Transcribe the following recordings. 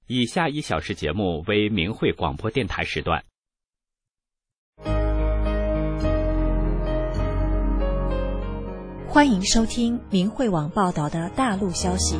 以下1小时节目为明慧广播电台时段。 欢迎收听明慧网报道的大陆消息。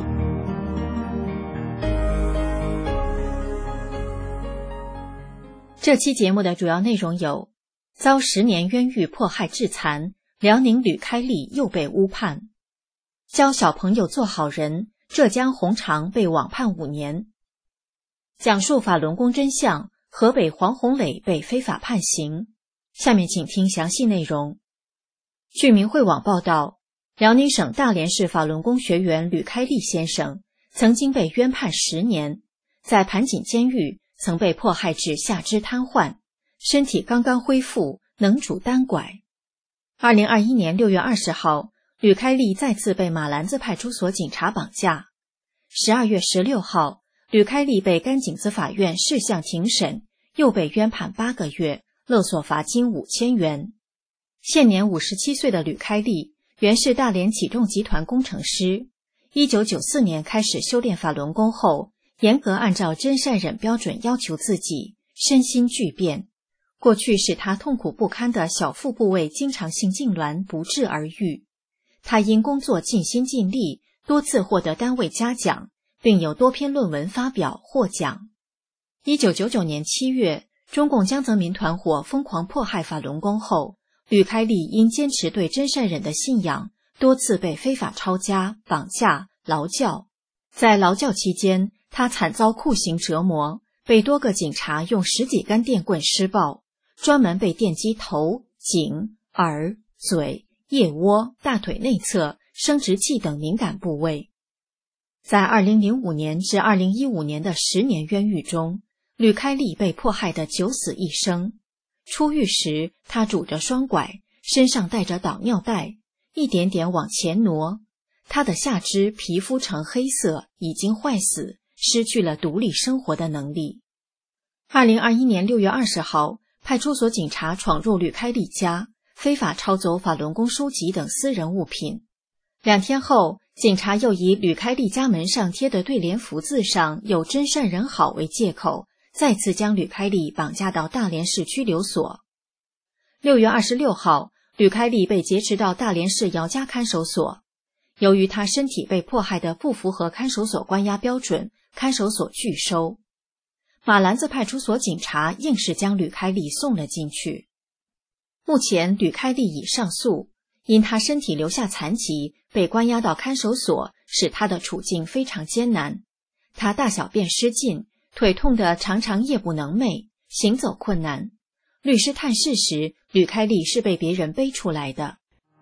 这期节目的主要内容有：遭10年冤狱迫害致残，辽宁吕开利又被诬判；教小朋友做好人，浙江红长被网判5年；讲述法轮功真相，河北黄宏磊被非法判刑。下面请听详细内容。据明慧网报道，辽宁省大连市法轮功学员吕开利先生曾经被冤判10年，在盘锦监狱曾被迫害至下肢瘫痪，身体刚刚恢复，能拄单拐。2021年6月20号，吕开利再次被马兰子派出所警察绑架。12月16号，吕开利被甘井子法院事项庭审，又被冤判8个月，勒索罚金5000元。现年57岁的吕开利原是大连启众集团工程师，1994年开始修炼法轮功后，严格按照真善忍标准要求自己，身心俱变。过去使他痛苦不堪的小腹部位经常性痉挛不治而愈。他因工作尽心尽力，多次获得单位嘉奖，并有多篇论文发表获奖。1999年7月，中共江泽民团伙疯狂迫害法轮功后，吕开利因坚持对真善忍的信仰，多次被非法抄家、绑架、劳教。在劳教期间，他惨遭酷刑折磨，被多个警察用10几根电棍施暴，专门被电击头、颈、耳、嘴、腋窝、大腿内侧、生殖器等敏感部位。在2005年至2015年的10年冤狱中，吕开利被迫害得九死一生。出狱时，他拄着双拐，身上带着导尿袋，一点点往前挪。他的下肢皮肤呈黑色，已经坏死，失去了独立生活的能力。2021年6月20号，派出所警察闯入吕开利家，非法抄走法轮功书籍等私人物品。2天后，警察又以吕开利家门上贴的对联福字上有真善人好为借口，再次将吕开利绑架到大连市拘留所。6月26号，吕开利被劫持到大连市姚家看守所。由于他身体被迫害的不符合看守所关押标准，看守所拒收。马兰子派出所警察硬是将吕开利送了进去。目前吕开利已上诉，因他身体留下残疾，被关押到看守所，使他的处境非常艰难。他大小便失禁，腿痛得常常夜不能寐，行走困难。律师探视时，吕开利是被别人背出来的。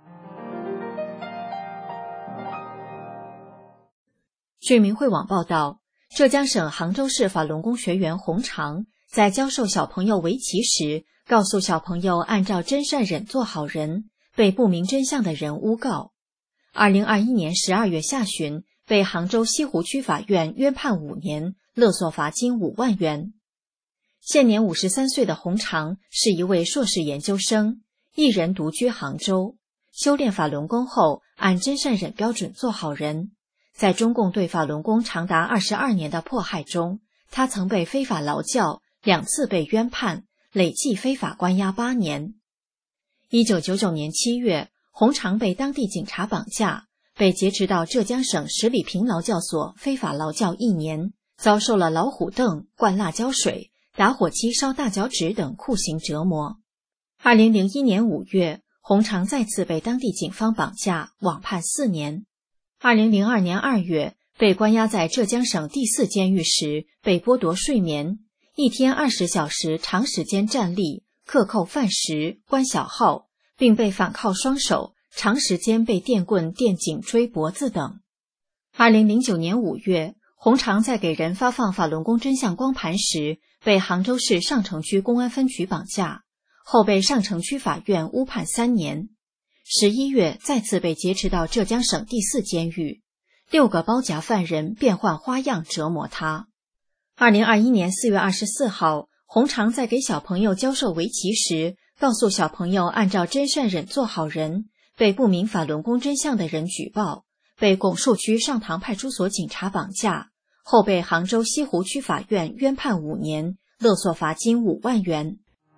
据明慧网报道，浙江省杭州市法轮功学员洪长在教授小朋友围棋时，告诉小朋友按照真善忍做好人，被不明真相的人诬告。2021年12月下旬，被杭州西湖区法院约判5年，勒索罚金5万元。现年53岁的洪长是一位硕士研究生，一人独居杭州，修炼法轮功后，按真善忍标准做好人。在中共对法轮功长达22年的迫害中，他曾被非法劳教，2次被冤判，累计非法关押8年。1999年7月，洪长被当地警察绑架，被劫持到浙江省十里坪劳教所非法劳教1年，遭受了老虎凳、灌辣椒水、打火机烧大脚趾等酷刑折磨。2001年5月，洪长再次被当地警方绑架，网判4年。2002年2月，被关押在浙江省第4监狱时，被剥夺睡眠，一天20小时长时间站立，克扣饭食，关小号，并被反铐双手，长时间被电棍电颈椎脖子等。2009年5月，洪长在给人发放法轮功真相光盘时，被杭州市上城区公安分局绑架，后被上城区法院诬判3年。11月再次被劫持到浙江省第4监狱，6个包夹犯人变换花样折磨他。2021年4月24号，洪长在给小朋友教授围棋时，告诉小朋友按照真善忍做好人，被不明法轮功真相的人举报，被拱墅区上塘派出所警察绑架， 后被杭州西湖区法院冤判5年，勒索罚金5万元。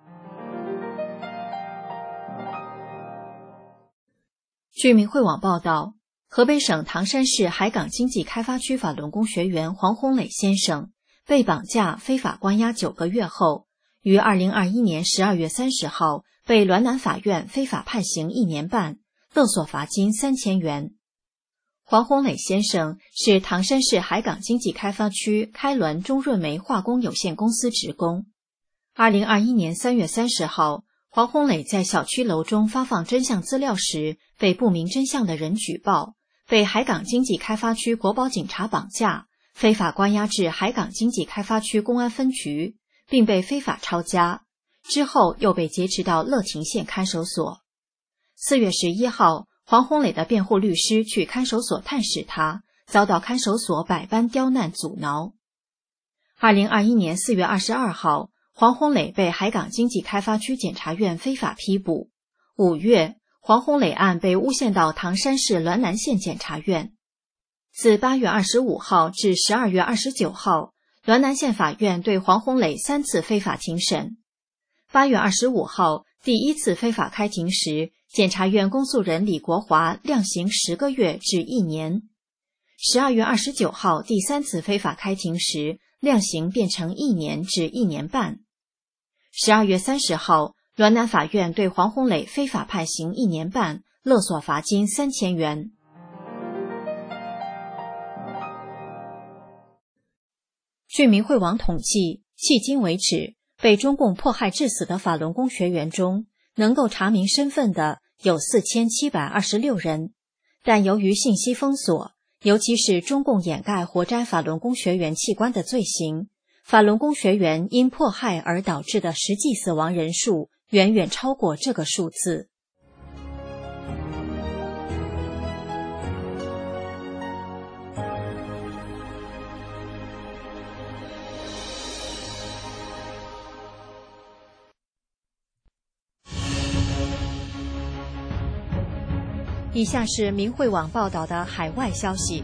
据明慧网报道，河北省唐山市海港经济开发区法轮功学员黄洪磊先生被绑架非法关押9个月后，于2021年12月30号被滦南法院非法判刑1年半，勒索罚金3000元。黄洪磊先生是唐山市海港经济开发区开滦中润煤化工有限公司职工。2021年3月30号，黄洪磊在小区楼中发放真相资料时，被不明真相的人举报，被海港经济开发区国保警察绑架，非法关押至海港经济开发区公安分局，并被非法抄家，之后又被劫持到乐亭县看守所。4月11号，黄洪磊的辩护律师去看守所探视他，遭到看守所百般刁难阻挠。2021年4月22号，黄洪磊被海港经济开发区检察院非法批捕。5月，黄洪磊案被诬陷到唐山市滦南县检察院。自8月25号至12月29号，滦南县法院对黄洪磊3次非法庭审。8月25号，第1次非法开庭时，检察院公诉人李国华量刑10个月至1年。12月29号，第3次非法开庭时，量刑变成1年至1年半。12月30号，滦南法院对黄洪磊非法判刑1年半，勒索罚金3000元。据明慧网统计，迄今为止，被中共迫害致死的法轮功学员中，能够查明身份的有4726人，但由于信息封锁，尤其是中共掩盖活摘法轮功学员器官的罪行，法轮功学员因迫害而导致的实际死亡人数远远超过这个数字。以下是明慧网报道的海外消息，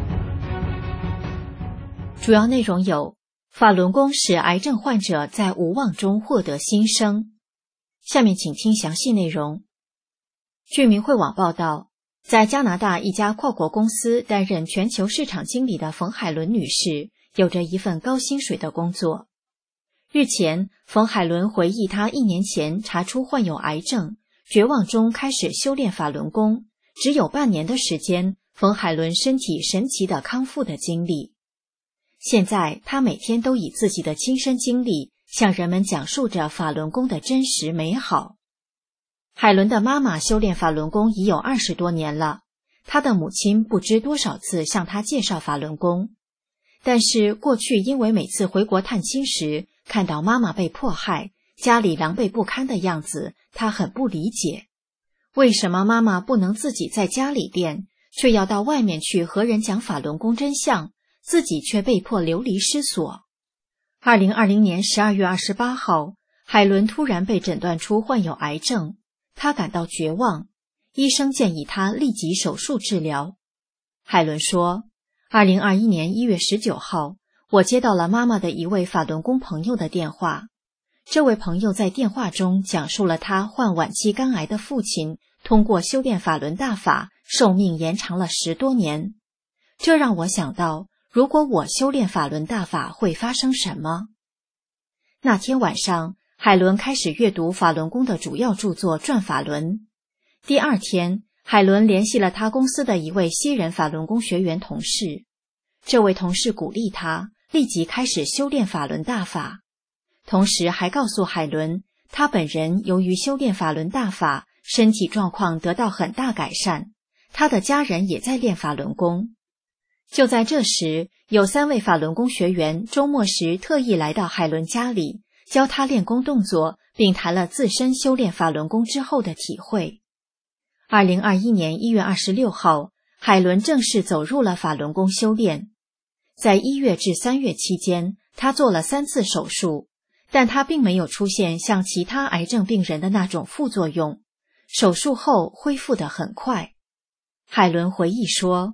主要内容有：法轮功使癌症患者在无望中获得新生。下面请听详细内容。据明慧网报道，在加拿大一家跨国公司担任全球市场经理的冯海伦女士，有着一份高薪水的工作。日前，冯海伦回忆她1年前查出患有癌症，绝望中开始修炼法轮功，只有半年的时间，冯海伦身体神奇的康复的经历。现在她每天都以自己的亲身经历向人们讲述着法轮功的真实美好。海伦的妈妈修炼法轮功已有20多年了，她的母亲不知多少次向她介绍法轮功，但是过去因为每次回国探亲时看到妈妈被迫害，家里狼狈不堪的样子，她很不理解。为什么妈妈不能自己在家里练，却要到外面去和人讲法轮功真相，自己却被迫流离失所。2020年12月28号，海伦突然被诊断出患有癌症，她感到绝望，医生建议她立即手术治疗。海伦说，2021年1月19号，我接到了妈妈的一位法轮功朋友的电话。这位朋友在电话中讲述了他患晚期肝癌的父亲通过修炼法轮大法，寿命延长了10多年。这让我想到，如果我修炼法轮大法会发生什么？那天晚上，海伦开始阅读法轮功的主要著作《转法轮》。第二天，海伦联系了他公司的一位西人法轮功学员同事。这位同事鼓励他立即开始修炼法轮大法，同时还告诉海伦，他本人由于修炼法轮大法，身体状况得到很大改善，他的家人也在练法轮功。就在这时，有3位法轮功学员周末时特意来到海伦家里，教他练功动作，并谈了自身修炼法轮功之后的体会。2021年1月26号，海伦正式走入了法轮功修炼。在1月至3月期间，他做了3次手术，但他并没有出现像其他癌症病人的那种副作用，手术后恢复得很快。海伦回忆说，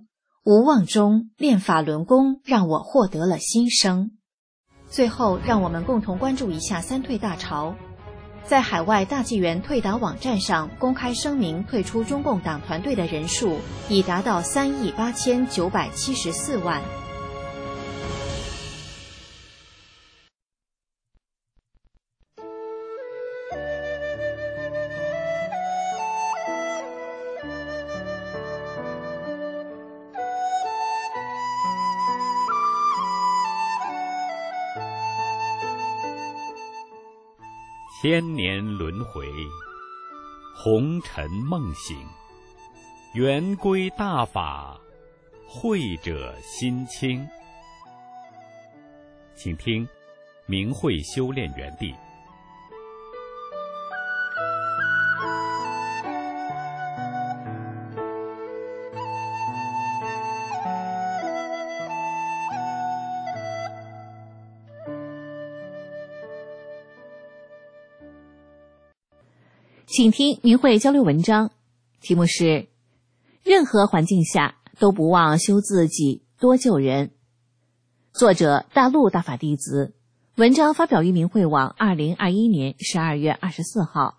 无望中练法轮功让我获得了新生。最后，让我们共同关注一下三退大潮。在海外大纪元退党网站上公开声明退出中共党团队的人数已达到38974万。 千年轮回，红尘梦醒，圆规大法，慧者心清。请听明慧修炼园地。 请听明慧交流文章，题目是任何环境下都不忘修自己，多救人。作者大陆大法弟子，文章发表于明慧网2021年12月24号。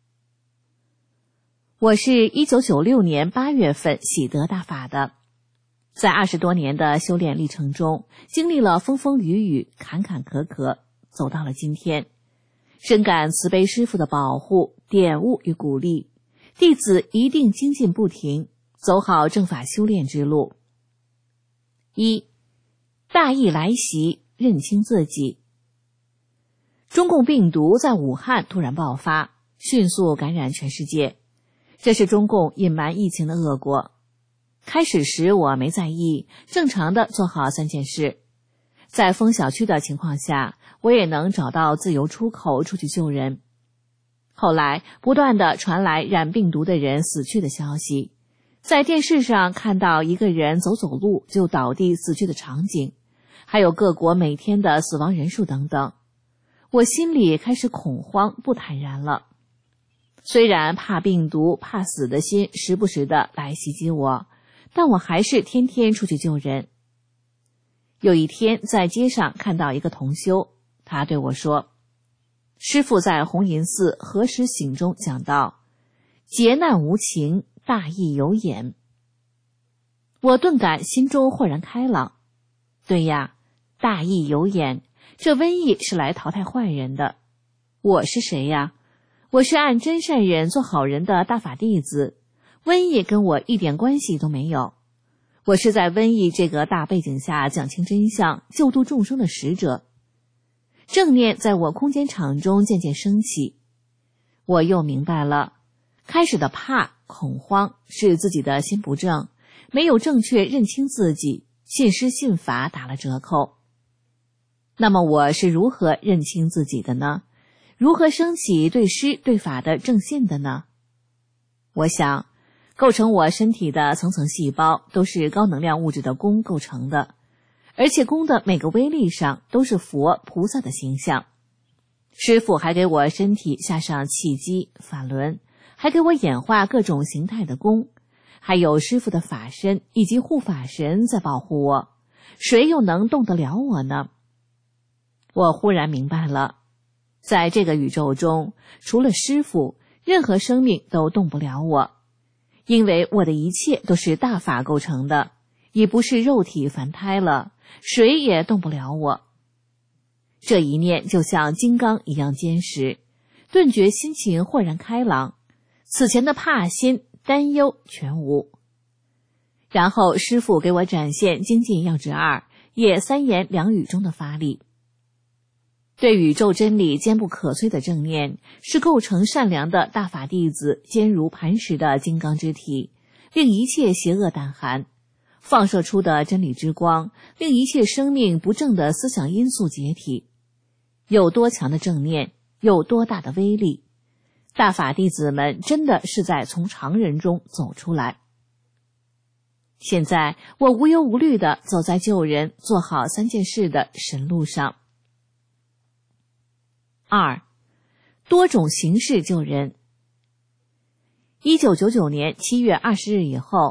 我是1996年8月份喜得大法的，在20多年的修炼历程中，经历了风风雨雨，坎坎坷坷，走到了今天。深感慈悲师父的保护、点悟与鼓励，弟子一定精进不停，走好正法修炼之路。一、大疫来袭，认清自己。中共病毒在武汉突然爆发，迅速感染全世界，这是中共隐瞒疫情的恶果。开始时我没在意，正常的做好3件事。在封小区的情况下，我也能找到自由出口出去救人。后来不断的传来染病毒的人死去的消息，在电视上看到一个人走路就倒地死去的场景，还有各国每天的死亡人数等等，我心里开始恐慌不坦然了。虽然怕病毒怕死的心时不时的来袭击我，但我还是天天出去救人。有一天在街上看到一个同修，他对我说，师父在红银寺何时醒中讲到，劫难无情，大义有眼。我顿感心中豁然开朗。对呀，大义有眼，这瘟疫是来淘汰坏人的。我是谁呀？我是按真善忍做好人的大法弟子，瘟疫跟我一点关系都没有。我是在瘟疫这个大背景下讲清真相、救度众生的使者。正念在我空间场中渐渐升起，我又明白了，开始的怕、恐慌是自己的心不正，没有正确认清自己，信师信法打了折扣。那么我是如何认清自己的呢？如何升起对师对法的正信的呢？我想，构成我身体的层层细胞都是高能量物质的功构成的，而且功的每个微粒上都是佛菩萨的形象。师父还给我身体下上气机法轮，还给我演化各种形态的功，还有师父的法身以及护法神在保护我，谁又能动得了我呢？我忽然明白了，在这个宇宙中，除了师父，任何生命都动不了我，因为我的一切都是大法构成的，已不是肉体凡胎了，谁也动不了我。这一念就像金刚一样坚实，顿觉心情豁然开朗，此前的怕心、担忧全无。然后师父给我展现精进要旨2，也3言2语中的法理。对宇宙真理坚不可摧的正念，是构成善良的大法弟子坚如磐石的金刚之体，令一切邪恶胆寒；放射出的真理之光，令一切生命不正的思想因素解体。有多强的正念，有多大的威力，大法弟子们真的是在从常人中走出来。现在我无忧无虑地走在救人做好3件事的神路上。2. 多种形式救人。1999年7月20日以后，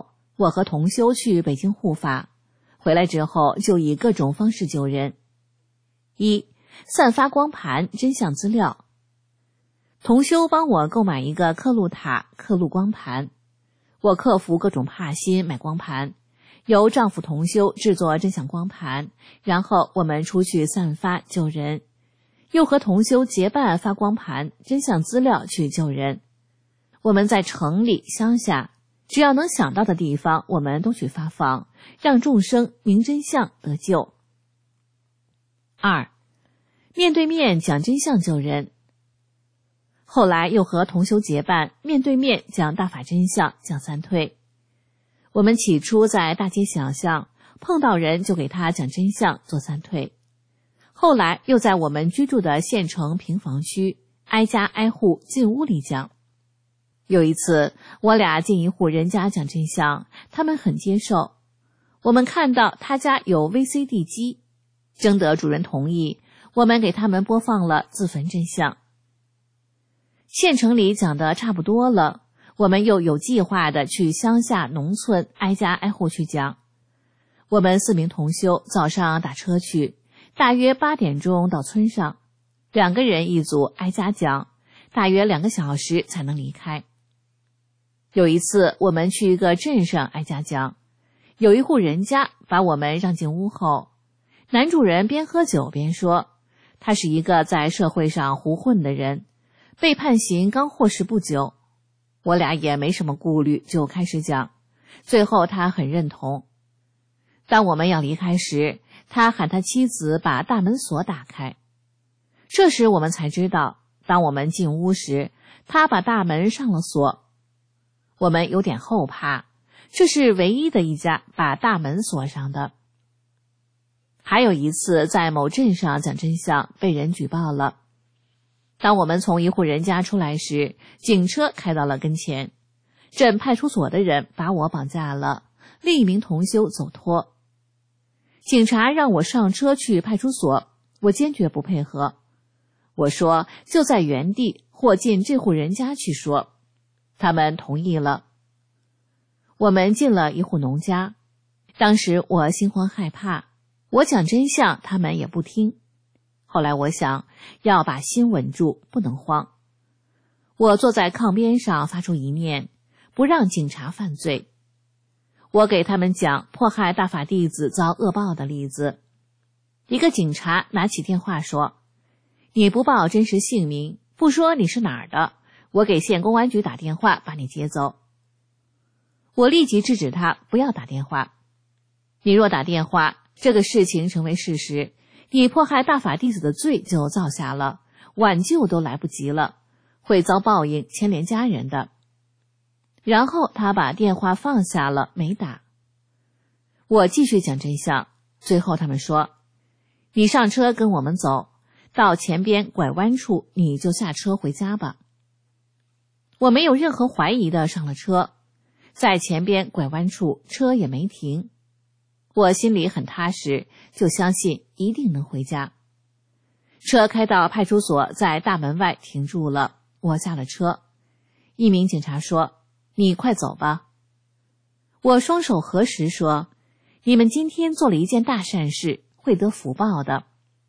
我和同修去北京护法，回来之后就以各种方式救人。一、散发光盘真相资料。同修帮我购买一个刻录塔、刻录光盘，我克服各种怕心买光盘，由丈夫同修制作真相光盘，然后我们出去散发救人，又和同修结伴发光盘真相资料去救人。我们在城里乡下，只要能想到的地方我们都去发放，让众生明真相得救。二、面对面讲真相救人。后来又和同修结伴面对面讲大法真相，讲三退。我们起初在大街小巷碰到人就给他讲真相做三退，后来又在我们居住的县城平房区挨家挨户进屋里讲。有一次我俩进一户人家讲真相，他们很接受。我们看到他家有 VCD 机，征得主人同意，我们给他们播放了自焚真相。县城里讲的差不多了，我们又有计划的去乡下农村挨家挨户去讲。我们4名同修早上打车去，大约8点钟到村上，2个人一组挨家讲，大约2个小时才能离开。有一次我们去一个镇上挨家讲，有一户人家把我们让进屋后，男主人边喝酒边说，他是一个在社会上胡混的人，被判刑刚获释不久。我俩也没什么顾虑，就开始讲，最后他很认同。当我们要离开时，他喊他妻子把大门锁打开。这时我们才知道，当我们进屋时，他把大门上了锁。我们有点后怕，这是唯一的一家把大门锁上的。还有一次在某镇上讲真相，被人举报了。当我们从一户人家出来时，警车开到了跟前，镇派出所的人把我绑架了，另一名同修走脱。警察让我上车去派出所，我坚决不配合。我说就在原地或进这户人家去说，他们同意了。我们进了一户农家，当时我心慌害怕，我讲真相他们也不听。后来我想要把心稳住，不能慌。我坐在炕边上发出一念，不让警察犯罪。我给他们讲迫害大法弟子遭恶报的例子。一个警察拿起电话说，你不报真实姓名，不说你是哪儿的，我给县公安局打电话把你接走。我立即制止他不要打电话。你若打电话，这个事情成为事实，你迫害大法弟子的罪就造下了，挽救都来不及了，会遭报应，牵连家人的。然后他把电话放下了，没打。我继续讲真相，最后他们说，你上车跟我们走，到前边拐弯处你就下车回家吧。我没有任何怀疑的上了车，在前边拐弯处车也没停。我心里很踏实，就相信一定能回家。车开到派出所，在大门外停住了，我下了车。一名警察说，你快走吧。我双手合十说，你们今天做了一件大善事，会得福报的。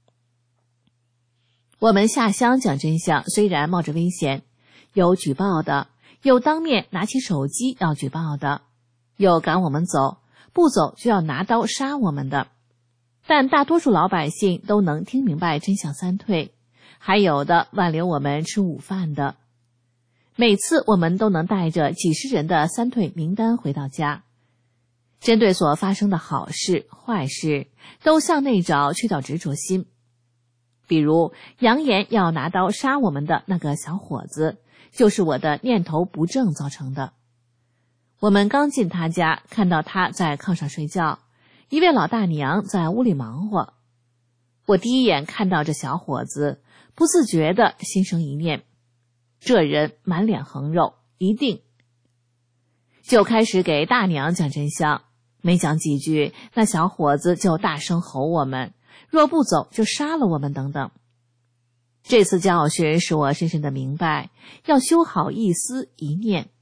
我们下乡讲真相，虽然冒着危险，有举报的，有当面拿起手机要举报的，有赶我们走，不走就要拿刀杀我们的，但大多数老百姓都能听明白真相三退，还有的挽留我们吃午饭的。每次我们都能带着几十人的三退名单回到家，针对所发生的好事坏事都向内找去掉执着心。比如扬言要拿刀杀我们的那个小伙子，就是我的念头不正造成的。我们刚进他家，看到他在炕上睡觉，一位老大娘在屋里忙活。我第一眼看到这小伙子，不自觉地心生一念，这人满脸横肉，一定。就开始给大娘讲真相，没讲几句，那小伙子就大声吼我们，若不走就杀了我们等等。这次教训使我深深地明白，要修好一思一念。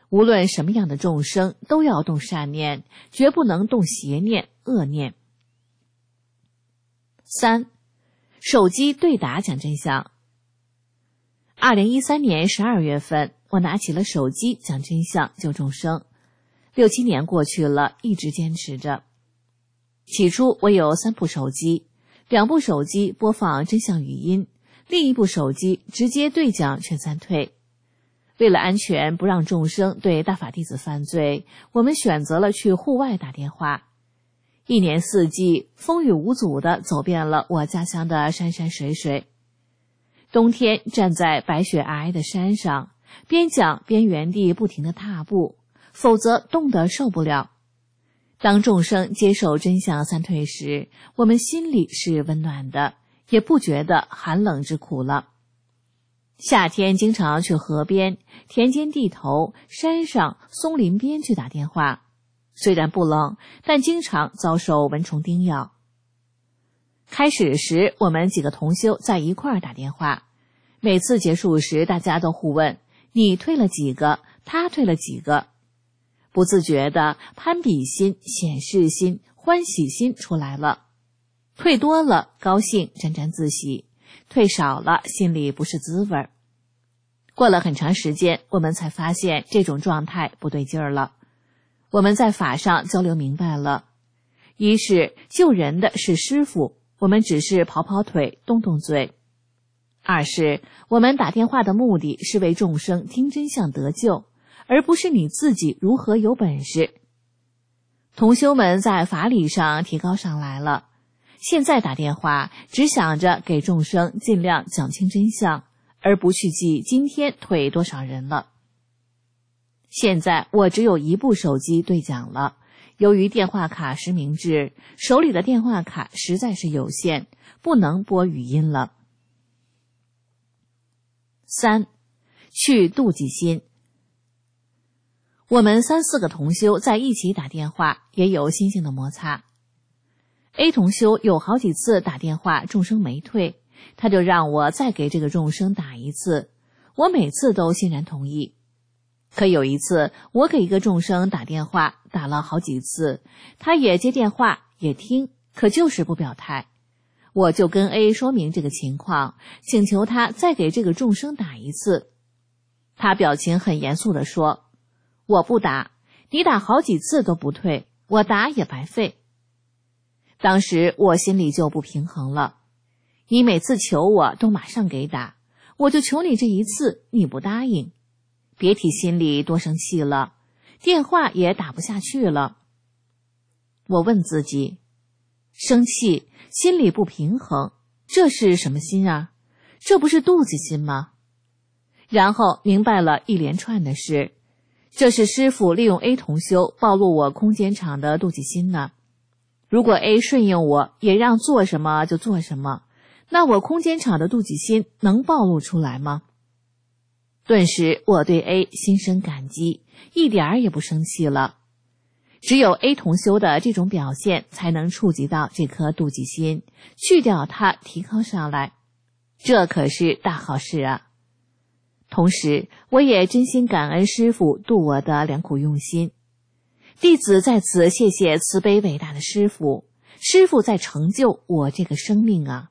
无论什么样的众生都要动善念，绝不能动邪念、恶念。3. 手机对答讲真相。2013年12月份，我拿起了手机讲真相救众生，6、7年过去了，一直坚持着。起初我有3部手机，2部手机播放真相语音，另一部手机直接对讲劝三退。为了安全，不让众生对大法弟子犯罪，我们选择了去户外打电话。1年4季，风雨无阻地走遍了我家乡的山山水水。冬天站在白雪皑皑的山上，边讲边原地不停地踏步，否则冻得受不了。当众生接受真相三退时，我们心里是温暖的，也不觉得寒冷之苦了。夏天经常去河边、田间地头、山上、松林边去打电话，虽然不冷，但经常遭受蚊虫叮咬。开始时，我们几个同修在一块儿打电话，每次结束时，大家都互问：你退了几个？他退了几个？不自觉的攀比心、显示心、欢喜心出来了。退多了，高兴沾沾自喜；退少了，心里不是滋味。过了很长时间，我们才发现这种状态不对劲儿了。我们在法上交流明白了，一是救人的是师父，我们只是跑跑腿、动动嘴；二是我们打电话的目的是为众生听真相得救，而不是你自己如何有本事。同修们在法理上提高上来了，现在打电话只想着给众生尽量讲清真相，而不去记今天退多少人了。现在我只有1部手机对讲了，由于电话卡实名制，手里的电话卡实在是有限，不能拨语音了。3. 去妒忌心。我们3、4个同修在一起打电话，也有心性的摩擦。A 同修有好几次打电话众生没退，他就让我再给这个众生打一次，我每次都欣然同意。可有一次，我给一个众生打电话，打了好几次，他也接电话也听，可就是不表态。我就跟 A 说明这个情况，请求他再给这个众生打一次。他表情很严肃地说：我不打，你打好几次都不退，我打也白费。当时我心里就不平衡了，你每次求我都马上给打，我就求你这一次，你不答应，别提心里多生气了，电话也打不下去了。我问自己，生气，心里不平衡，这是什么心啊？这不是妒忌心吗？然后明白了一连串的事，这是师父利用 A 同修暴露我空间场的妒忌心呢。如果 A 顺应我，也让做什么就做什么，那我空间场的妒忌心能暴露出来吗？顿时我对 A 心生感激，一点儿也不生气了。只有 A 同修的这种表现，才能触及到这颗妒忌心，去掉它，提高上来，这可是大好事啊！同时，我也真心感恩师父度我的良苦用心。弟子在此谢谢慈悲伟大的师父，师父在成就我这个生命啊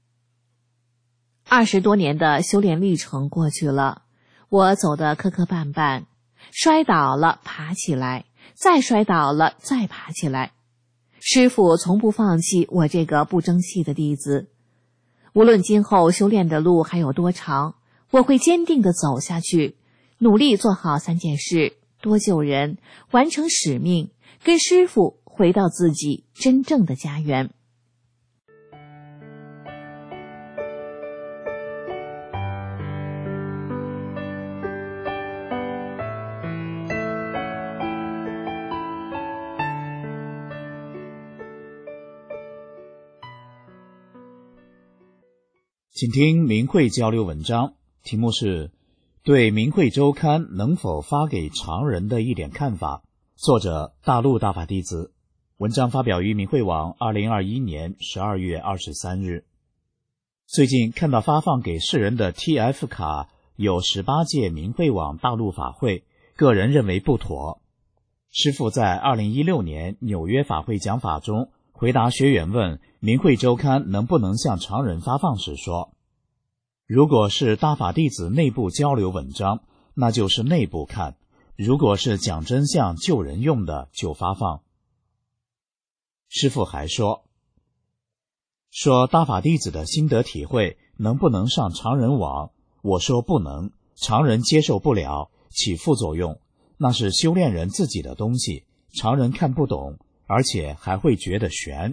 ！20多年的修炼历程过去了，我走得磕磕绊绊，摔倒了爬起来，再摔倒了再爬起来。师父从不放弃我这个不争气的弟子。无论今后修炼的路还有多长，我会坚定地走下去，努力做好3件事，多救人，完成使命，跟师父回到自己真正的家园。 请听明慧交流文章，题目是对明慧周刊能否发给常人的一点看法，作者大陆大法弟子，文章发表于明慧网2021年12月23日。最近看到发放给世人的 TF 卡有18届明慧网大陆法会个人认为不妥。师父在2016年纽约法会讲法中回答学员问明慧周刊能不能向常人发放时说，如果是大法弟子内部交流文章，那就是内部看，如果是讲真相救人用的就发放。师父还说大法弟子的心得体会能不能上常人网，我说不能，常人接受不了，起副作用，那是修炼人自己的东西，常人看不懂，而且还会觉得悬。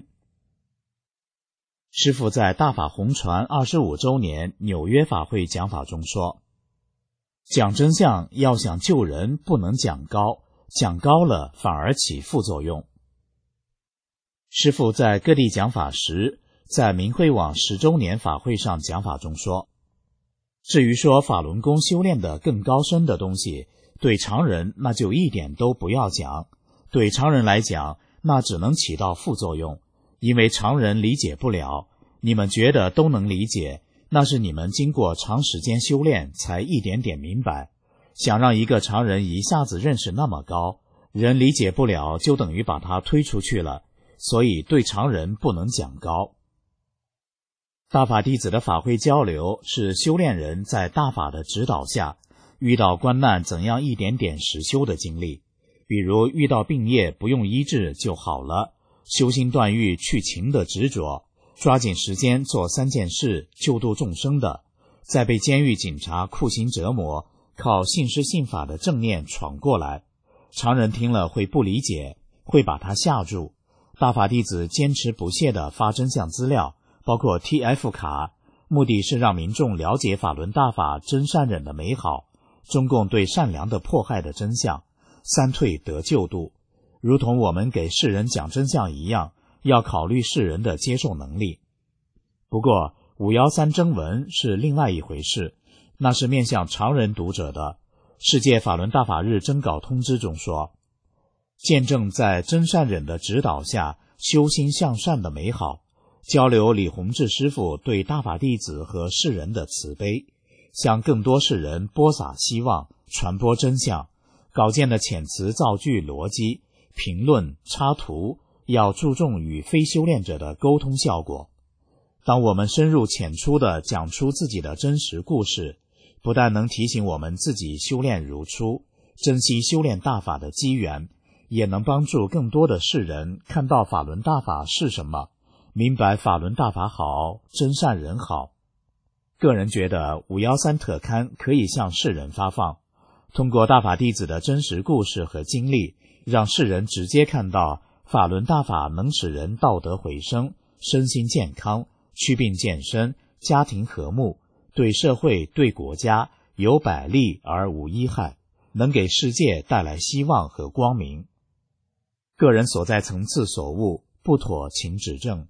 师父在大法红传25周年纽约法会讲法中说，讲真相要想救人不能讲高，讲高了反而起副作用。师父在各地讲法时，在明慧网10周年法会上讲法中说，至于说法轮功修炼的更高深的东西，对常人那就一点都不要讲，对常人来讲那只能起到副作用，因为常人理解不了，你们觉得都能理解，那是你们经过长时间修炼才一点点明白，想让一个常人一下子认识那么高，人理解不了就等于把他推出去了，所以对常人不能讲高。大法弟子的法会交流是修炼人在大法的指导下遇到关难怎样一点点实修的经历，比如遇到病业不用医治就好了，修心断欲去情的执着，抓紧时间做3件事救度众生的，在被监狱警察酷刑折磨，靠信师信法的正念闯过来，常人听了会不理解，会把他吓住。大法弟子坚持不懈地发真相资料，包括 TF 卡，目的是让民众了解法轮大法真善忍的美好，中共对善良的迫害的真相，3退得救度，如同我们给世人讲真相一样，要考虑世人的接受能力。不过513征文是另外一回事，那是面向常人读者的。世界法轮大法日征稿通知中说，见证在真善忍的指导下修心向善的美好，交流李洪志师父对大法弟子和世人的慈悲，向更多世人播撒希望，传播真相。稿件的遣词造句逻辑、评论、插图要注重与非修炼者的沟通效果。当我们深入浅出地讲出自己的真实故事，不但能提醒我们自己修炼如初，珍惜修炼大法的机缘，也能帮助更多的世人看到法轮大法是什么，明白法轮大法好，真善人好。个人觉得513特刊可以向世人发放，通过大法弟子的真实故事和经历，让世人直接看到法轮大法能使人道德回升，身心健康，祛病健身，家庭和睦，对社会对国家有百利而无一害，能给世界带来希望和光明。个人所在层次所悟，不妥请指正。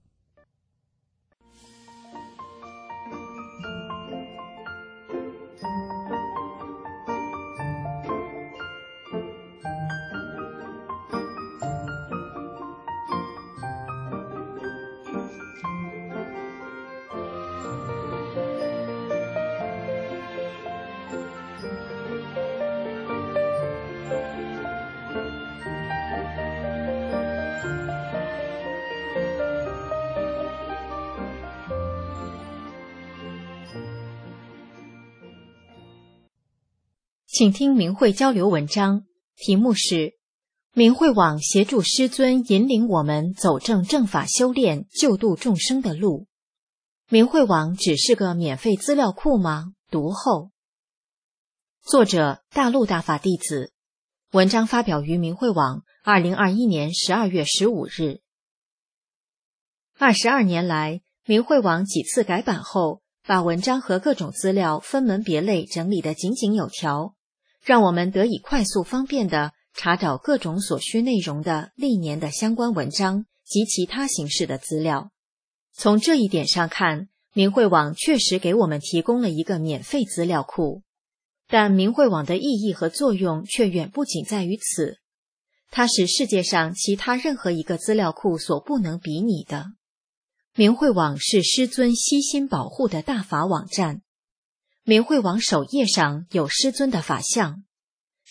请听明慧交流文章，题目是明慧网协助师尊引领我们走正正法修炼救度众生的路。明慧网只是个免费资料库吗？读后。作者大陆大法弟子，文章发表于明慧网2021年12月15日。22年来，明慧网几次改版后，把文章和各种资料分门别类整理得井井有条，让我们得以快速方便地查找各种所需内容的历年的相关文章及其他形式的资料。从这一点上看，明慧网确实给我们提供了一个免费资料库，但明慧网的意义和作用却远不仅在于此，它是世界上其他任何一个资料库所不能比拟的。明慧网是师尊悉心保护的大法网站，明慧网首页上有师尊的法像，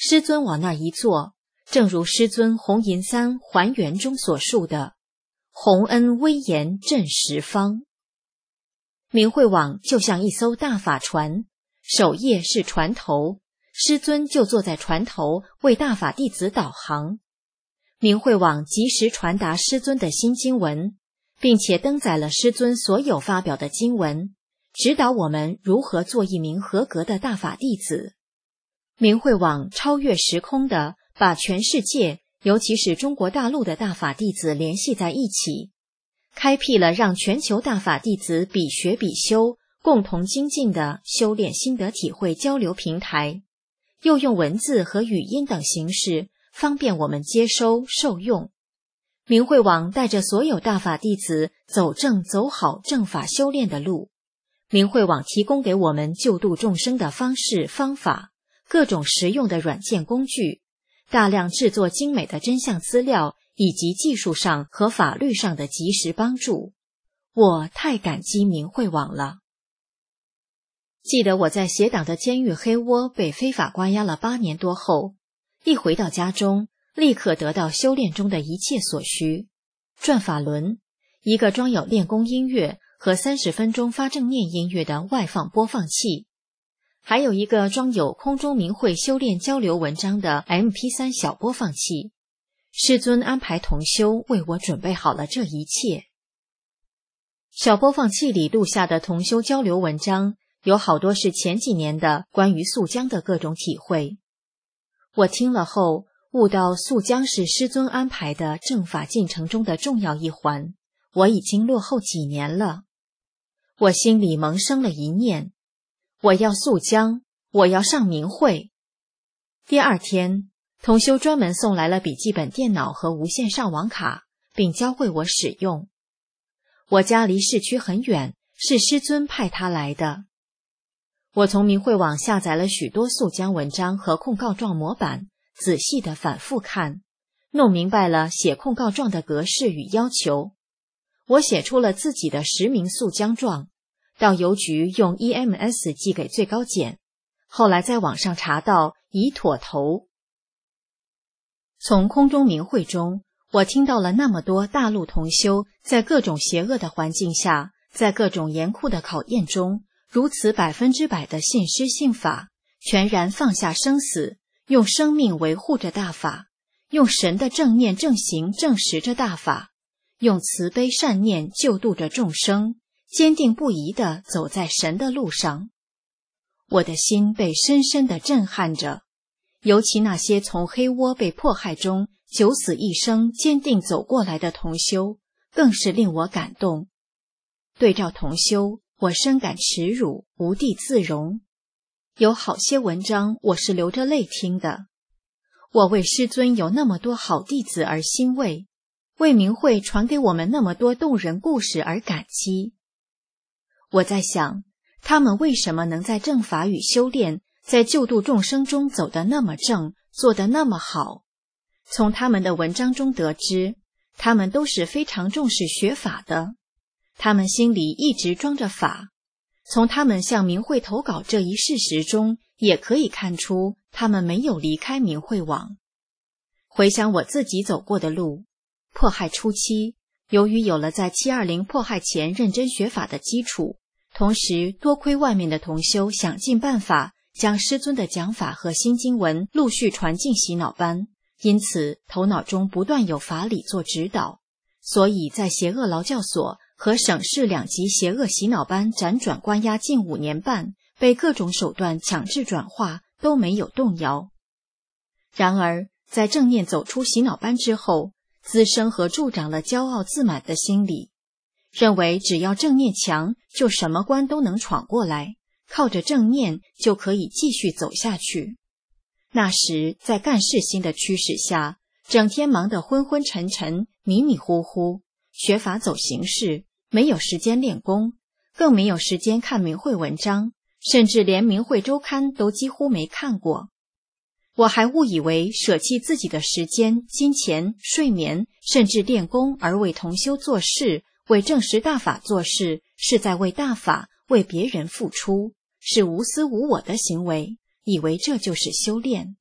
师尊往那一坐，正如师尊弘银三还原中所述的，弘恩威严震十方。明慧网就像一艘大法船，首页是船头，师尊就坐在船头为大法弟子导航。明慧网及时传达师尊的新经文，并且登载了师尊所有发表的经文，指导我们如何做一名合格的大法弟子。明慧网超越时空地把全世界，尤其是中国大陆的大法弟子联系在一起，开辟了让全球大法弟子比学比修，共同精进的修炼心得体会交流平台，又用文字和语音等形式方便我们接收受用。明慧网带着所有大法弟子走正走好正法修炼的路。明慧网提供给我们救度众生的方式方法，各种实用的软件工具，大量制作精美的真相资料，以及技术上和法律上的及时帮助。我太感激明慧网了。记得我在邪党的监狱黑窝被非法关押了8年多后，一回到家中，立刻得到修炼中的一切所需。转法轮，一个装有练功音乐和30分钟发正念音乐的外放播放器，还有一个装有空中明慧修炼交流文章的 MP3 小播放器。师尊安排同修为我准备好了这一切。小播放器里录下的同修交流文章，有好多是前几年的关于溯江的各种体会。我听了后，悟到溯江是师尊安排的正法进程中的重要一环，我已经落后几年了。我心里萌生了一念，我要溯江，我要上明慧。第2天，同修专门送来了笔记本电脑和无线上网卡，并教会我使用。我家离市区很远，是师尊派他来的。我从明慧网下载了许多溯江文章和控告状模板，仔细地反复看，弄明白了写控告状的格式与要求。我写出了自己的10名溯江状，到邮局用 EMS 寄给最高检，后来在网上查到已妥投。从空中明慧中，我听到了那么多大陆同修在各种邪恶的环境下，在各种严酷的考验中，如此100%的信师信法，全然放下生死，用生命维护着大法，用神的正念正行证实着大法，用慈悲善念救度着众生，坚定不移地走在神的路上。我的心被深深地震撼着，尤其那些从黑窝被迫害中九死一生坚定走过来的同修，更是令我感动。对照同修，我深感耻辱，无地自容。有好些文章我是流着泪听的。我为师尊有那么多好弟子而欣慰，为明慧传给我们那么多动人故事而感激。我在想，他们为什么能在正法与修炼，在救度众生中走得那么正，做得那么好？从他们的文章中得知，他们都是非常重视学法的，他们心里一直装着法。从他们向明慧投稿这一事实中，也可以看出他们没有离开明慧网。回想我自己走过的路，迫害初期，由于有了在720迫害前认真学法的基础，同时多亏外面的同修想尽办法将师尊的讲法和新经文陆续传进洗脑班，因此头脑中不断有法理做指导，所以在邪恶劳教所和省市2级邪恶洗脑班辗转关押近5年半，被各种手段强制转化，都没有动摇。然而在正念走出洗脑班之后，滋生和助长了骄傲自满的心理，认为只要正念强，就什么关都能闯过来，靠着正念就可以继续走下去。那时在干事心的驱使下，整天忙得昏昏沉沉，迷迷糊糊，学法走形式，没有时间练功，更没有时间看明慧文章，甚至连明慧周刊都几乎没看过。我还误以为舍弃自己的时间、金钱、睡眠，甚至练功而为同修做事，为证实大法做事，是在为大法、为别人付出，是无私无我的行为，以为这就是修炼。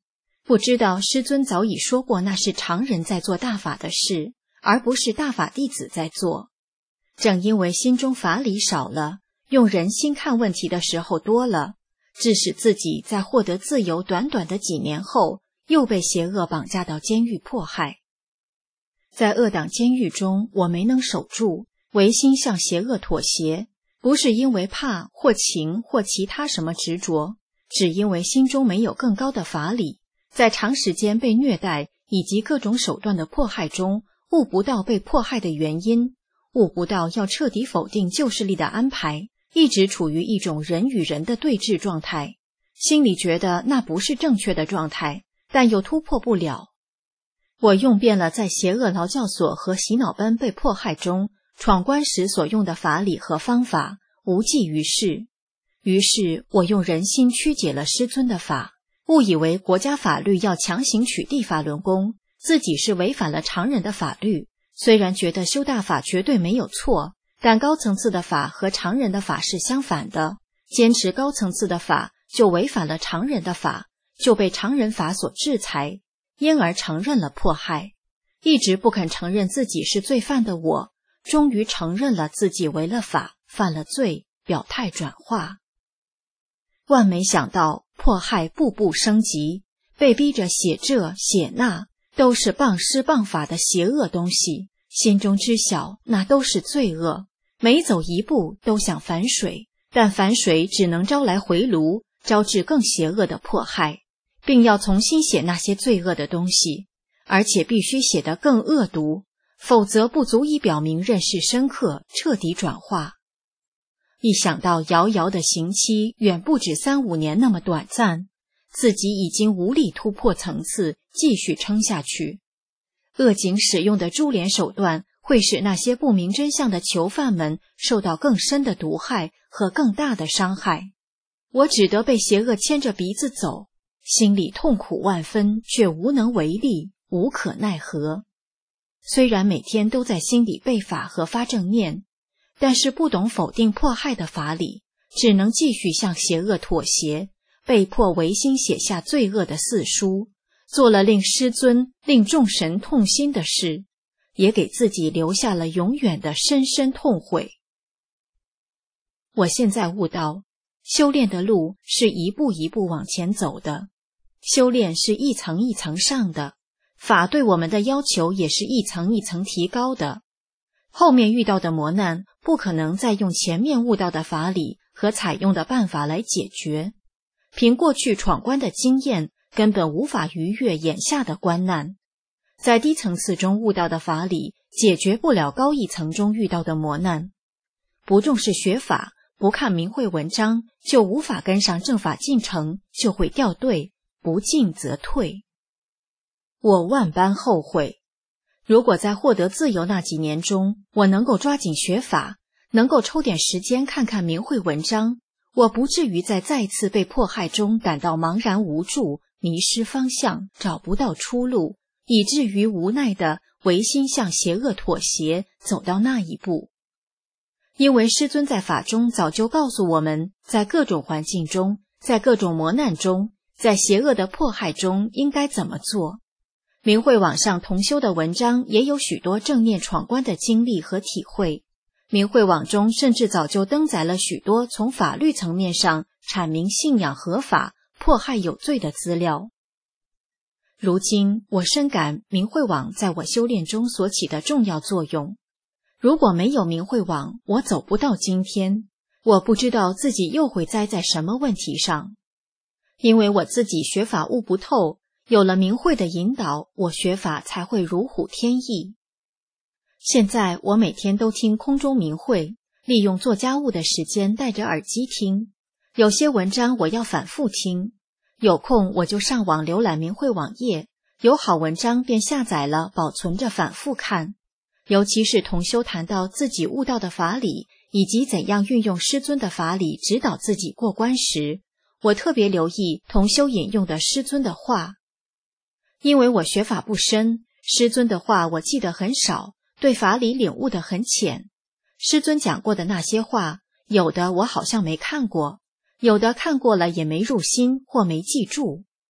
不知道师尊早已说过，那是常人在做大法的事，而不是大法弟子在做。正因为心中法理少了，用人心看问题的时候多了，致使自己在获得自由短短的几年后，又被邪恶绑架到监狱迫害。在恶党监狱中，我没能守住，唯心向邪恶妥协，不是因为怕或情或其他什么执着，只因为心中没有更高的法理，在长时间被虐待以及各种手段的迫害中，悟不到被迫害的原因，悟不到要彻底否定旧势力的安排，一直处于一种人与人的对峙状态，心里觉得那不是正确的状态，但又突破不了。我用遍了在邪恶劳教所和洗脑班被迫害中闯关时所用的法理和方法，无济于事。于是我用人心曲解了师尊的法，误以为国家法律要强行取缔法轮功，自己是违反了常人的法律。虽然觉得修大法绝对没有错，但高层次的法和常人的法是相反的，坚持高层次的法就违反了常人的法，就被常人法所制裁，因而承认了迫害。一直不肯承认自己是罪犯的我，终于承认了自己违了法，犯了罪，表态转化。万没想到迫害步步升级，被逼着写这写那，都是谤师谤法的邪恶东西，心中知晓那都是罪恶，每走一步都想反水，但反水只能招来回炉，招致更邪恶的迫害，并要重新写那些罪恶的东西，而且必须写得更恶毒，否则不足以表明认识深刻，彻底转化。一想到遥遥的刑期远不止3-5年那么短暂，自己已经无力突破层次，继续撑下去。恶警使用的株连手段会使那些不明真相的囚犯们受到更深的毒害和更大的伤害。我只得被邪恶牵着鼻子走，心里痛苦万分，却无能为力，无可奈何。虽然每天都在心里背法和发正念，但是不懂否定迫害的法理，只能继续向邪恶妥协，被迫违心写下罪恶的四书，做了令师尊、令众神痛心的事，也给自己留下了永远的深深痛悔。我现在悟到，修炼的路是一步一步往前走的，修炼是一层一层上的，法对我们的要求也是一层一层提高的。后面遇到的磨难，不可能再用前面悟到的法理和采用的办法来解决。凭过去闯关的经验，根本无法逾越眼下的关难。在低层次中悟到的法理，解决不了高一层中遇到的磨难。不重视学法，不看明慧文章，就无法跟上正法进程，就会掉队，不进则退。我万般后悔。如果在获得自由那几年中，我能够抓紧学法，能够抽点时间看看明慧文章，我不至于在再次被迫害中感到茫然无助，迷失方向，找不到出路，以至于无奈地违心向邪恶妥协，走到那一步。因为师尊在法中早就告诉我们，在各种环境中，在各种磨难中，在邪恶的迫害中应该怎么做。明慧网上同修的文章也有许多正念闯关的经历和体会，明慧网中甚至早就登载了许多从法律层面上阐明信仰合法、迫害有罪的资料。如今我深感明慧网在我修炼中所起的重要作用。如果没有明慧网，我走不到今天，我不知道自己又会栽在什么问题上。因为我自己学法悟不透，有了明慧的引导，我学法才会如虎添翼。现在我每天都听空中明慧，利用做家务的时间戴着耳机听。有些文章我要反复听，有空我就上网浏览明慧网页，有好文章便下载了保存着反复看。尤其是同修谈到自己悟到的法理，以及怎样运用师尊的法理指导自己过关时，我特别留意同修引用的师尊的话。因为我学法不深，师尊的话我记得很少，对法理领悟得很浅。师尊讲过的那些话，有的我好像没看过，有的看过了也没入心或没记住。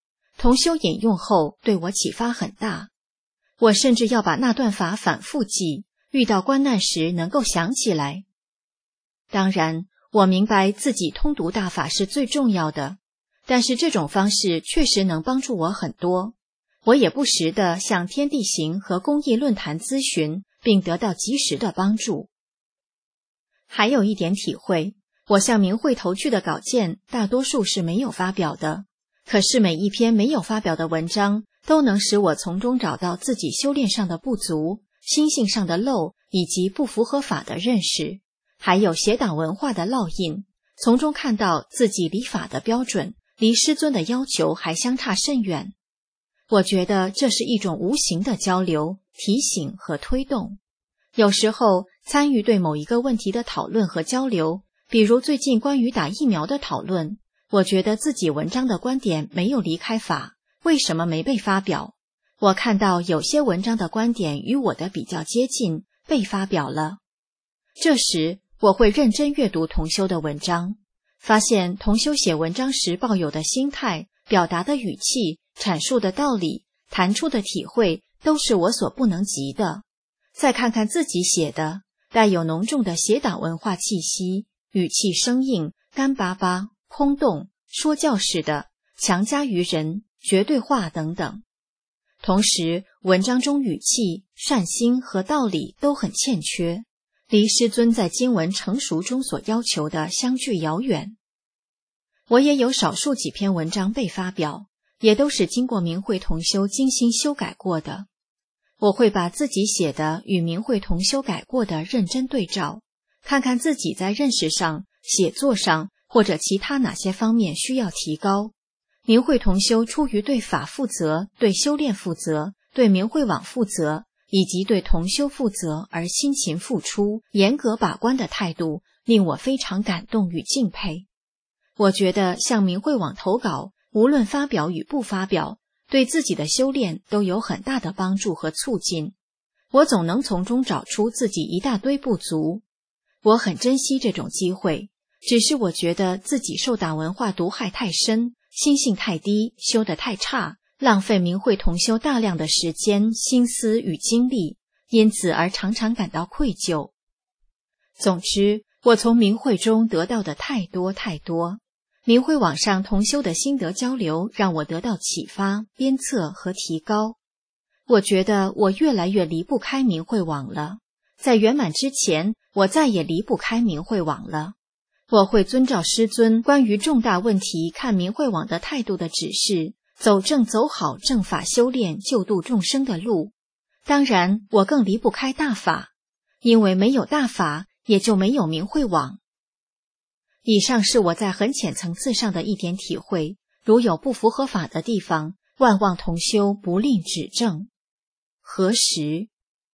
同修引用后对我启发很大，我甚至要把那段法反复记，遇到关难时能够想起来。当然，我明白自己通读大法是最重要的，但是这种方式确实能帮助我很多。我也不时地向天地行和公益论坛咨询，并得到及时的帮助。还有一点体会，我向明慧投去的稿件大多数是没有发表的，可是每一篇没有发表的文章都能使我从中找到自己修炼上的不足、心性上的漏以及不符合法的认识，还有邪党文化的烙印，从中看到自己理法的标准离师尊的要求还相差甚远。我觉得这是一种无形的交流、提醒和推动。有时候参与对某一个问题的讨论和交流，比如最近关于打疫苗的讨论，我觉得自己文章的观点没有离开法，为什么没被发表？我看到有些文章的观点与我的比较接近，被发表了。这时我会认真阅读同修的文章，发现同修写文章时抱有的心态、表达的语气、阐述的道理、谈出的体会都是我所不能及的。再看看自己写的，带有浓重的邪党文化气息，语气生硬、干巴巴、空洞、说教式的、强加于人、绝对化等等。同时，文章中语气、善心和道理都很欠缺，离师尊在经文成熟中所要求的相距遥远。我也有少数几篇文章被发表，也都是经过明慧同修精心修改过的。我会把自己写的与明慧同修改过的认真对照，看看自己在认识上、写作上或者其他哪些方面需要提高。明慧同修出于对法负责、对修炼负责、对明慧网负责以及对同修负责而辛勤付出、严格把关的态度，令我非常感动与敬佩。我觉得向明慧网投稿，无论发表与不发表，对自己的修炼都有很大的帮助和促进。我总能从中找出自己一大堆不足。我很珍惜这种机会，只是我觉得自己受党文化毒害太深，心性太低，修得太差，浪费明慧同修大量的时间、心思与精力，因此而常常感到愧疚。总之，我从明慧中得到的太多太多。明慧网上同修的心得交流让我得到启发、鞭策和提高。我觉得我越来越离不开明慧网了。在圆满之前，我再也离不开明慧网了。我会遵照师尊关于重大问题看明慧网的态度的指示，走正走好正法修炼救度众生的路。当然，我更离不开大法，因为没有大法，也就没有明慧网。以上是我在很浅层次上的一点体会，如有不符合法的地方，万望同修不吝指正。何时？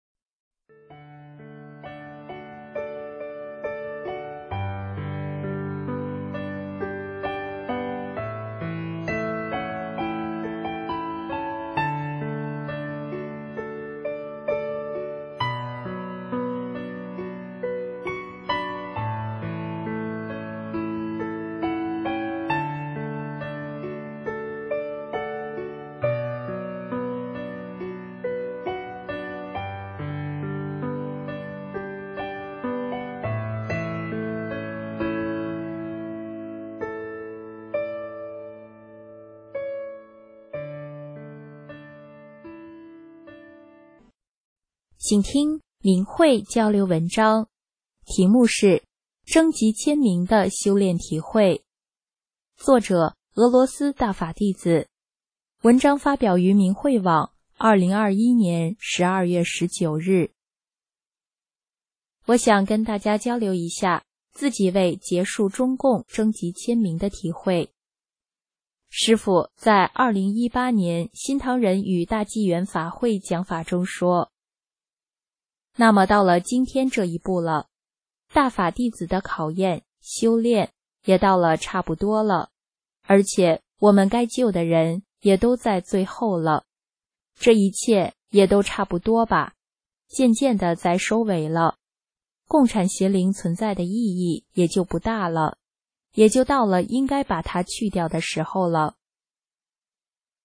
请听明慧交流文章，题目是征集签名的修炼体会，作者俄罗斯大法弟子，文章发表于明慧网2021年12月19日。我想跟大家交流一下自己为结束中共征集签名的体会。师父在2018年新唐人与大纪元法会讲法中说，那么到了今天这一步了，大法弟子的考验、修炼也到了差不多了，而且我们该救的人也都在最后了，这一切也都差不多吧，渐渐的在收尾了，共产邪灵存在的意义也就不大了，也就到了应该把它去掉的时候了。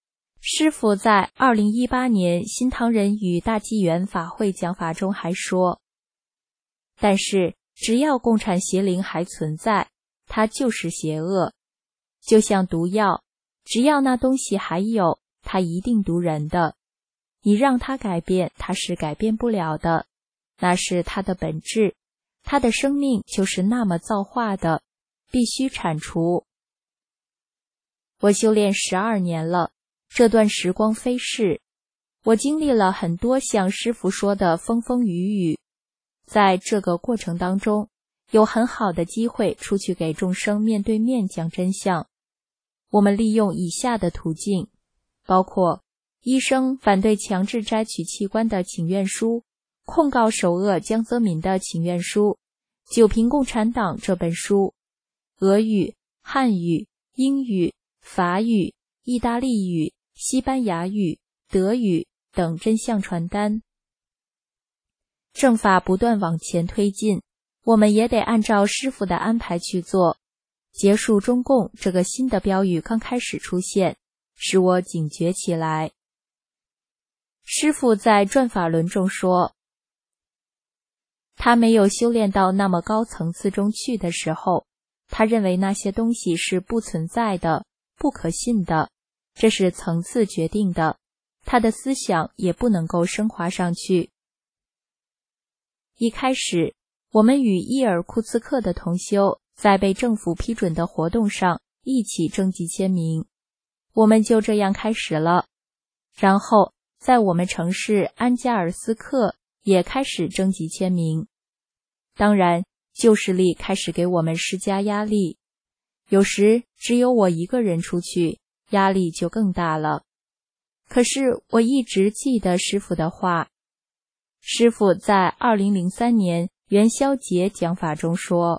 师父在2018年新唐人与大纪元法会讲法中还说，但是只要共产邪灵还存在，它就是邪恶，就像毒药，只要那东西还有，它一定毒人的。你让它改变，它是改变不了的，那是它的本质，它的生命就是那么造化的，必须铲除。我修炼12年了，这段时光飞逝，我经历了很多像师父说的风风雨雨，在这个过程当中，有很好的机会出去给众生面对面讲真相。我们利用以下的途径，包括医生反对强制摘取器官的请愿书，控告首恶江泽民的请愿书，九评共产党这本书，俄语、汉语、英语、法语、意大利语、西班牙语、德语等真相传单。正法不断往前推进，我们也得按照师父的安排去做。结束中共这个新的标语刚开始出现，使我警觉起来。师父在转法轮中说，他没有修炼到那么高层次中去的时候，他认为那些东西是不存在的，不可信的，这是层次决定的，他的思想也不能够升华上去。一开始，我们与伊尔库茨克的同修在被政府批准的活动上一起征集签名，我们就这样开始了。然后在我们城市安加尔斯克也开始征集签名。当然，旧势力开始给我们施加压力，有时只有我一个人出去，压力就更大了。可是我一直记得师父的话。师父在2003年元宵节讲法中说，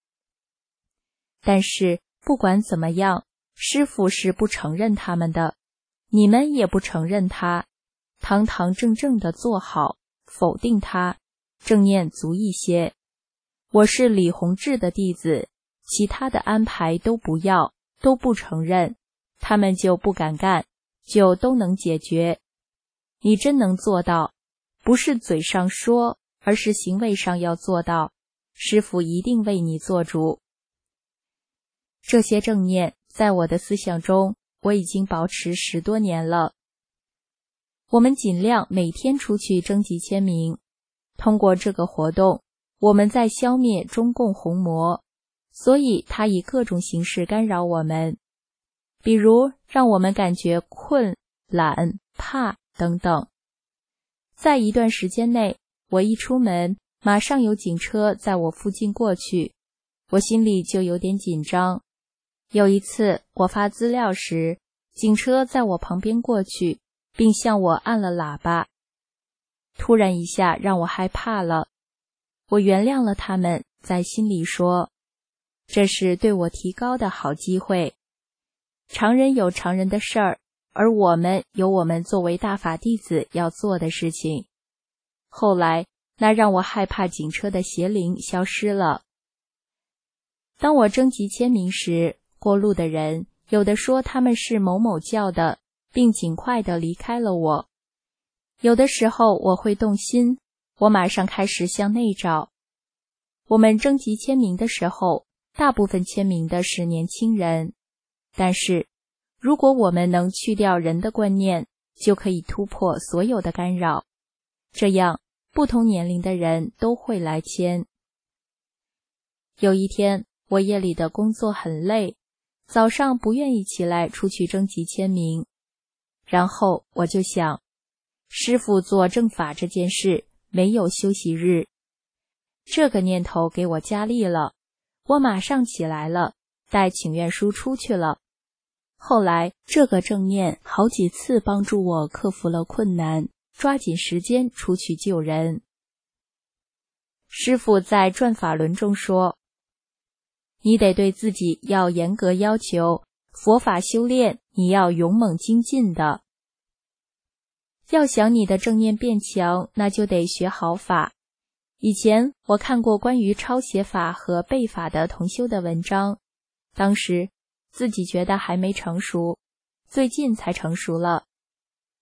但是不管怎么样，师父是不承认他们的，你们也不承认他，堂堂正正的做好，否定他，正念足一些。我是李洪志的弟子，其他的安排都不要，都不承认，他们就不敢干，就都能解决。你真能做到，不是嘴上说，而是行为上要做到，师父一定为你做主。这些正念在我的思想中，我已经保持10多年了。我们尽量每天出去征集签名，通过这个活动，我们在消灭中共红魔，所以它以各种形式干扰我们，比如让我们感觉困、懒、怕等等。在一段时间内，我一出门，马上有警车在我附近过去，我心里就有点紧张。有一次我发资料时，警车在我旁边过去，并向我按了喇叭，突然一下让我害怕了。我原谅了他们，在心里说，这是对我提高的好机会。常人有常人的事儿，而我们有我们作为大法弟子要做的事情。后来，那让我害怕警车的邪灵消失了。当我征集签名时，过路的人有的说他们是某某教的，并尽快地离开了我。有的时候我会动心，我马上开始向内找。我们征集签名的时候，大部分签名的是年轻人，但是如果我们能去掉人的观念，就可以突破所有的干扰，这样不同年龄的人都会来签。有一天，我夜里的工作很累，早上不愿意起来出去征集签名，然后我就想，师父做正法这件事没有休息日。这个念头给我加力了，我马上起来了，带请愿书出去了。后来这个正念好几次帮助我克服了困难，抓紧时间出去救人。师父在转法轮中说，你得对自己要严格要求，佛法修炼你要勇猛精进的。要想你的正念变强，那就得学好法。以前我看过关于抄写法和背法的同修的文章，当时自己觉得还没成熟，最近才成熟了，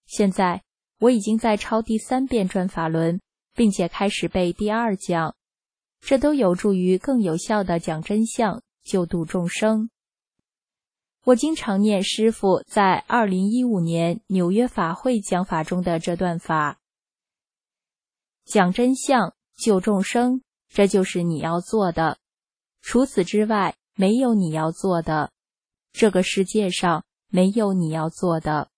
现在我已经在抄第3遍转法轮，并且开始背第2讲，这都有助于更有效地讲真相，救度众生。我经常念师父在2015年纽约法会讲法中的这段法：讲真相，救众生，这就是你要做的，除此之外没有你要做的，这个世界上没有你要做的。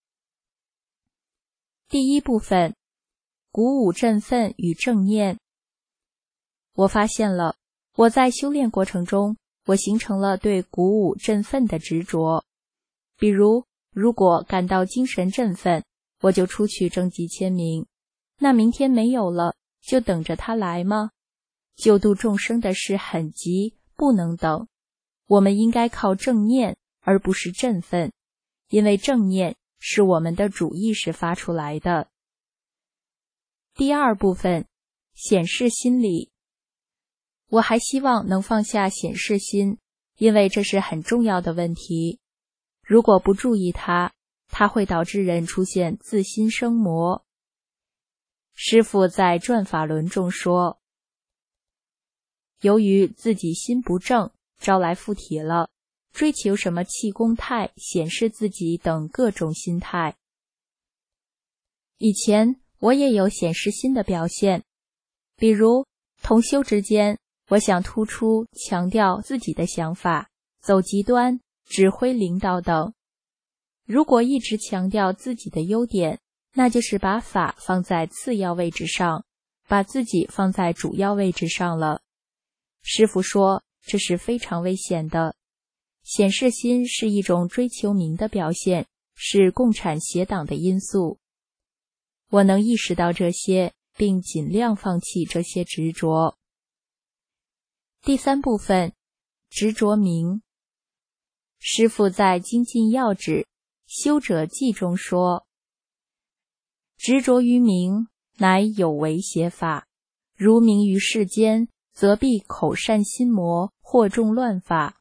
第1部分，鼓舞振奋与正念。我发现了，我在修炼过程中，我形成了对鼓舞振奋的执着。比如，如果感到精神振奋，我就出去征集签名。那明天没有了，就等着他来吗？救度众生的事很急，不能等。我们应该靠正念，而不是振奋，因为正念是我们的主意识发出来的。第2部分，显示心理。我还希望能放下显示心，因为这是很重要的问题。如果不注意它，它会导致人出现自心生魔。师父在转法轮中说，由于自己心不正，招来附体了，追求什么气功态、显示自己等各种心态。以前我也有显示心的表现，比如同修之间，我想突出强调自己的想法，走极端，指挥领导等。如果一直强调自己的优点，那就是把法放在次要位置上，把自己放在主要位置上了。师父说，这是非常危险的。显示心是一种追求名的表现，是共产邪党的因素。我能意识到这些，并尽量放弃这些执着。第3部分，执着名。师父在《精进要旨·修者记》中说，执着于名，乃有为邪法，如名于世间，则必口善心魔，惑众乱法。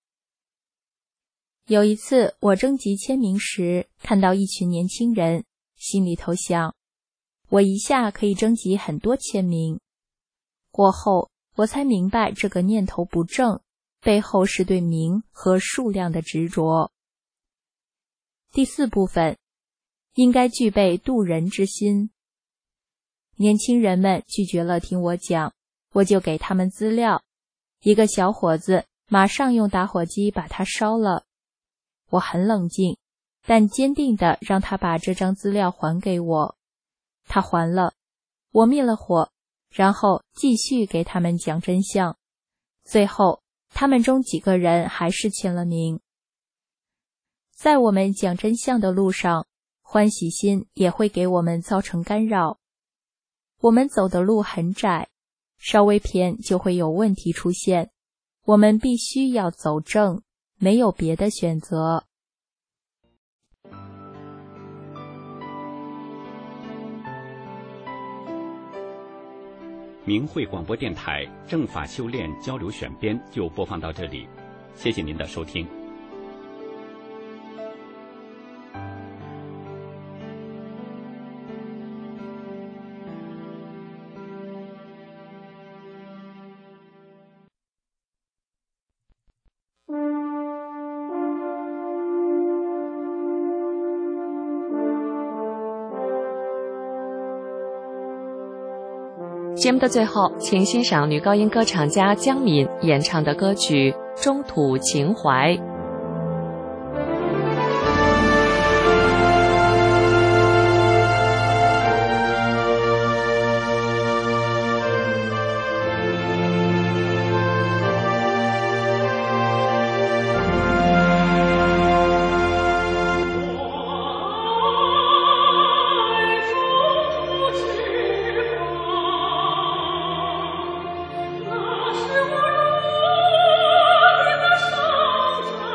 有一次我征集签名时，看到一群年轻人，心里头想，我一下可以征集很多签名。过后我才明白这个念头不正，背后是对名和数量的执着。第4部分，应该具备度人之心。年轻人们拒绝了听我讲，我就给他们资料。一个小伙子马上用打火机把它烧了。我很冷静，但坚定地让他把这张资料还给我。他还了，我灭了火，然后继续给他们讲真相。最后，他们中几个人还是签了名。在我们讲真相的路上，欢喜心也会给我们造成干扰。我们走的路很窄，稍微偏就会有问题出现。我们必须要走正，没有别的选择。 明慧广播电台正法修炼交流选编就播放到这里，谢谢您的收听。 节目的最后，请欣赏女高音歌唱家江敏演唱的歌曲《中土情怀》。 是我如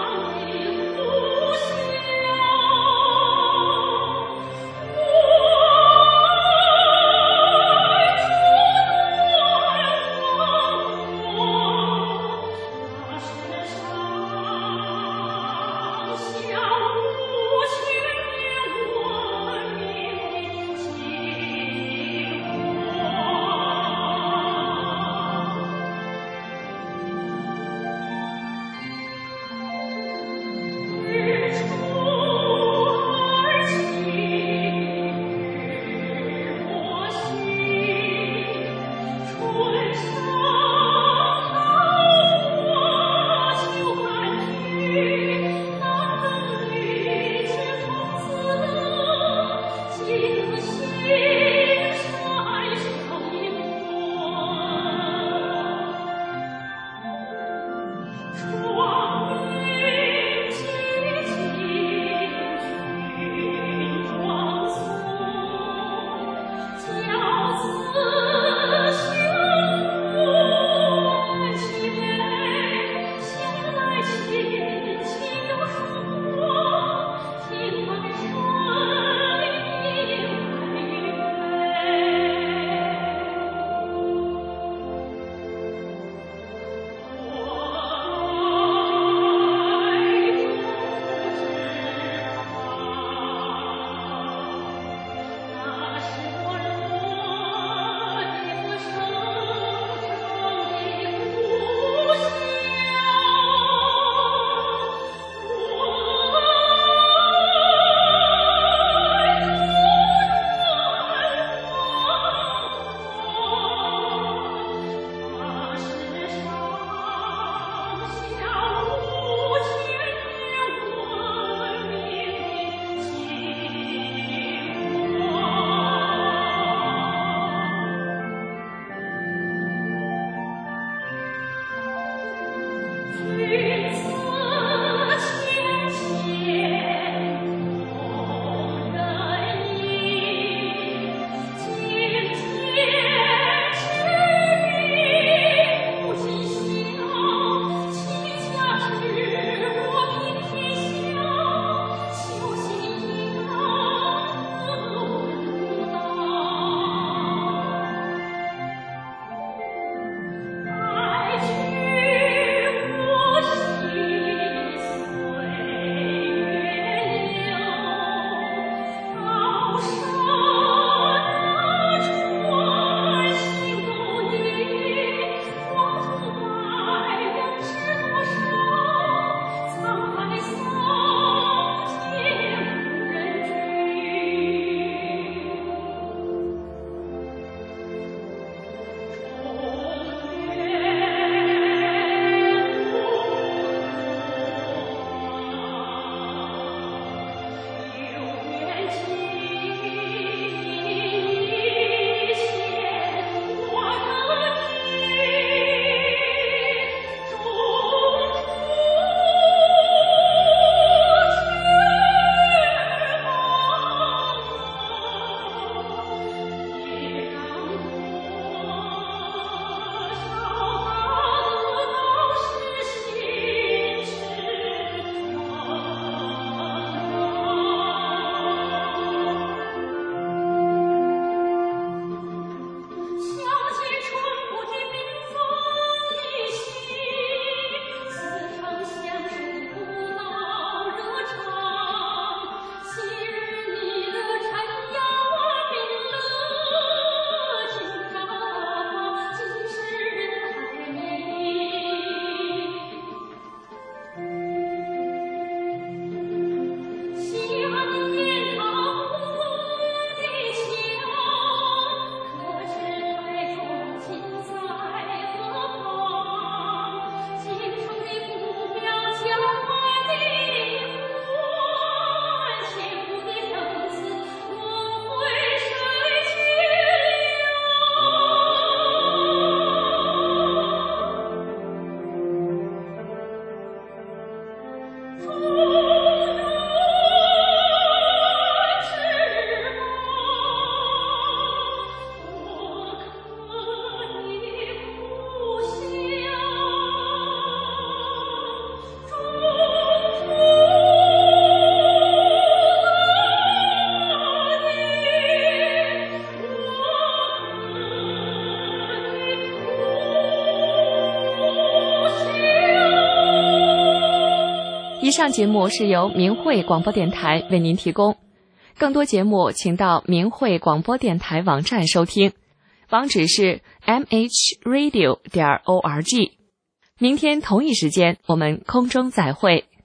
以上节目是由明慧广播电台为您提供，更多节目请到明慧广播电台网站收听，网址是 mhradio.org。明天同一时间我们空中再会。